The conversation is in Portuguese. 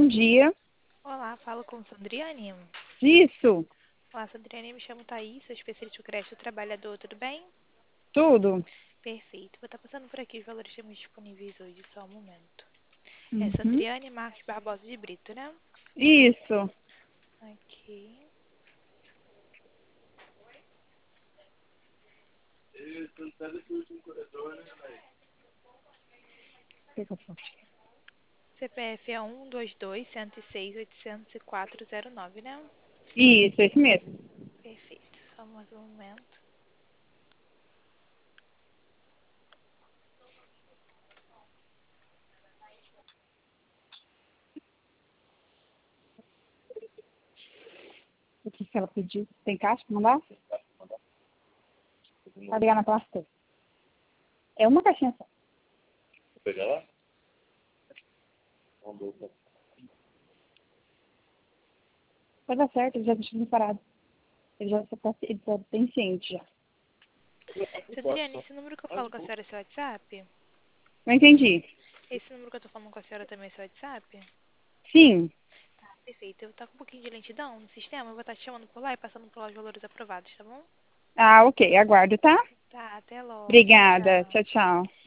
bom dia. Olá, falo com Sandriane. Isso, Olá, Sandriane, me chamo Thaís, sou especialista do crédito trabalhador, tudo bem? tudo. Perfeito, vou estar passando por aqui os valores que temos disponíveis hoje, só um momento. É Uhum. Sandriane Marques Barbosa de Brito, né? Isso. Ok. CPF é 122.106.804.09, né? Isso, esse mesmo. Perfeito, só mais um momento. O que ela pediu? Tem caixa pra mandar? Vai ligar na pasta? É uma caixinha só. Pegar lá? Vamos ver. Vai dar certo, ele já deixou preparado. Ele já tem ciente já. Sandriane, esse número que eu falo com a senhora é seu WhatsApp? Não entendi. Esse número que eu tô falando com a senhora também é seu WhatsApp? Sim. Perfeito, eu vou estar com um pouquinho de lentidão no sistema, eu vou estar te chamando por lá e passando por lá os valores aprovados, tá bom? Ah, ok. Aguardo, tá? Tá, até logo. Obrigada. Tchau. Tchau, tchau.